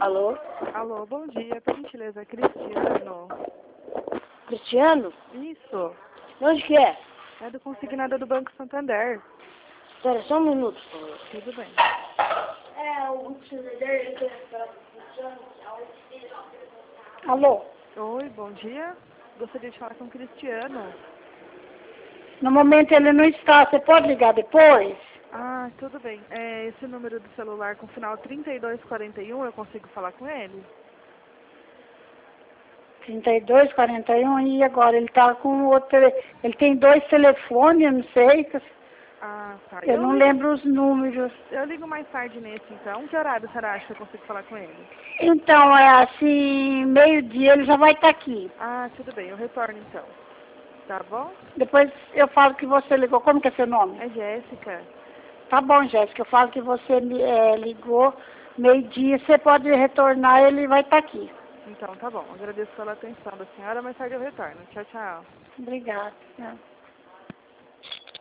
Alô? Alô, bom dia. Por gentileza, Cristiano. Cristiano? Isso. De onde que é? É do consignado do Banco Santander. Espera só um minuto, por favor. Tudo bem. O Alô? Oi, bom dia. Gostaria de falar com o Cristiano. No momento ele não está. Você pode ligar depois? Ah, tudo bem. Esse número do celular com final 3241, eu consigo falar com ele? 3241 e agora ele está com outro. Ele tem dois telefones, eu não sei. Ah, tá. Eu não lembro os números. Eu ligo mais tarde nesse, então. Que horário será que eu consigo falar com ele? Então, é assim, meio-dia ele já vai estar aqui. Ah, tudo bem. Eu retorno, então. Tá bom? Depois eu falo que você ligou. Como que é seu nome? É Jéssica. Tá bom, Jéssica. Eu falo que você ligou meio-dia. Você pode retornar, ele vai estar aqui. Então, tá bom. Agradeço pela atenção da senhora. Mais tarde eu retorno. Tchau, tchau. Obrigada.